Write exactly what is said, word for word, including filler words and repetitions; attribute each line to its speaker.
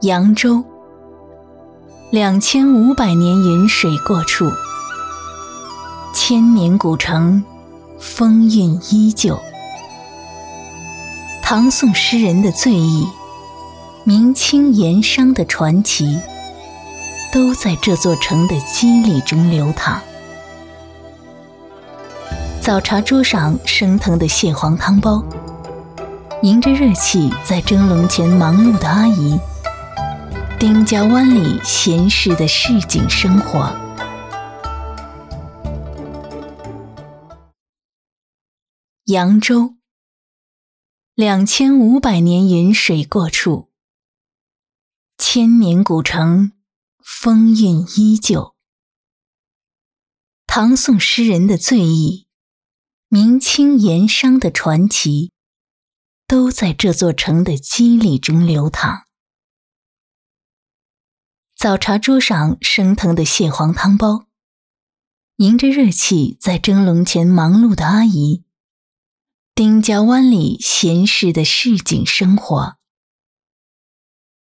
Speaker 1: 扬州，两千五百年云水过处，千年古城，风韵依旧。唐宋诗人的醉意，明清盐商的传奇，都在这座城的肌理中流淌。早茶桌上升腾的蟹黄汤包，迎着热气在蒸笼前忙碌的阿姨，丁家湾里闲适的市井生活。扬州，两千五百年云水过处，千年古城，风韵依旧。唐宋诗人的醉意，明清盐商的传奇，都在这座城的肌理中流淌。早茶桌上升腾的蟹黄汤包，迎着热气在蒸笼前忙碌的阿姨，丁家湾里闲适的市井生活。